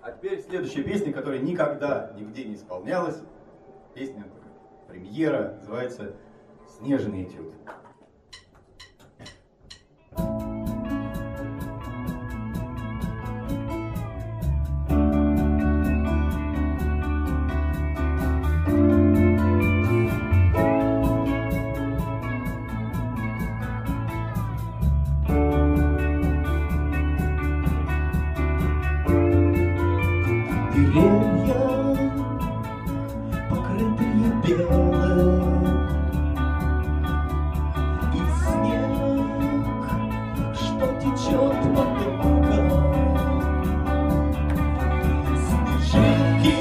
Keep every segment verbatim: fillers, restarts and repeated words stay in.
А теперь следующая песня, которая никогда нигде не исполнялась. Песня премьера, называется «Снежный этюд». Деревья, покрытые белым, и снег, что течет потоком. Снежинки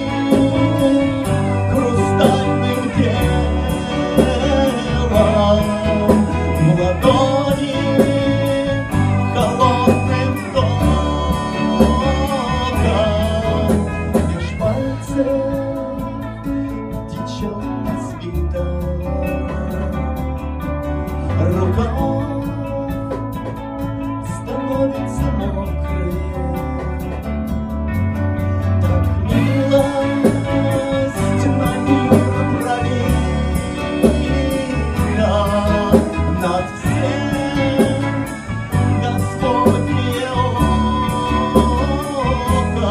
хрустальным телом, в ладони холодным током. Течет на свиток, рука становится мокрой. Так милость на мир пролита, над всем Господне око.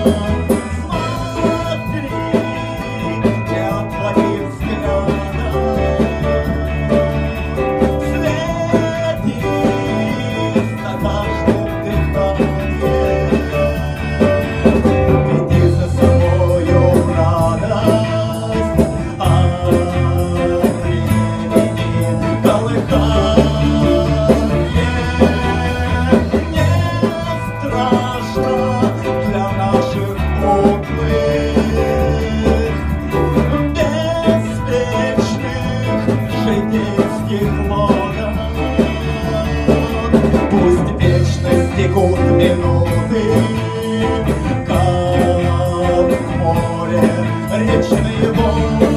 Пусть вечно стекут минуты, как море речные воды.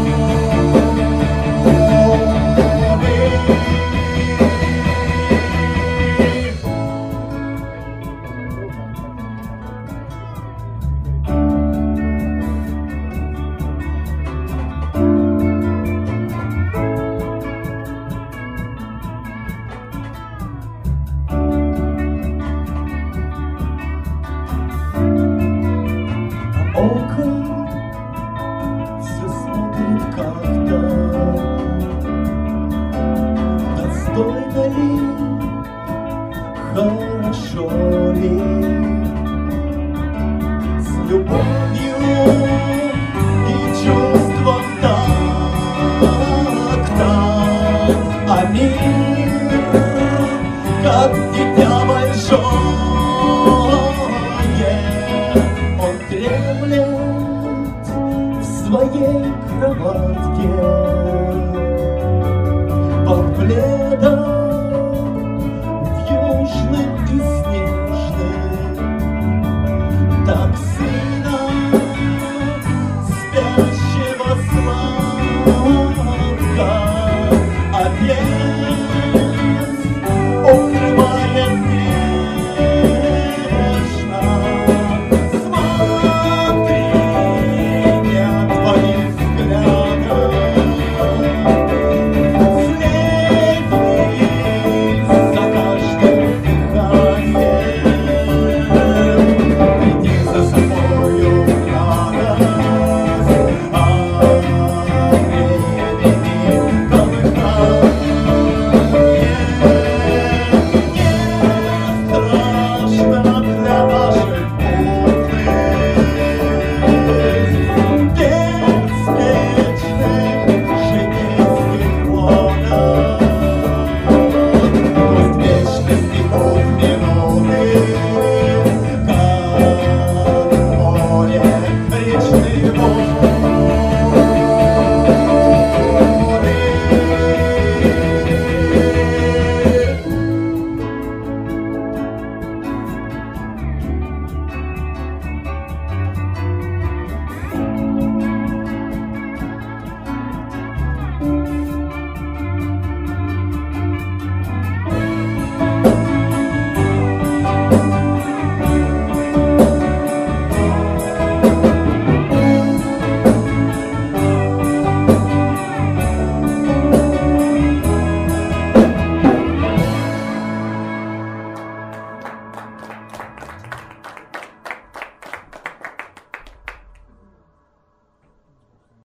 Око все смотрит как-то, достойно ли, хорошо ли, с любовью и чувством такта. А мир, как дитя большое, он дремлет в своей кроватке под пледом вьюжным и снежным. Так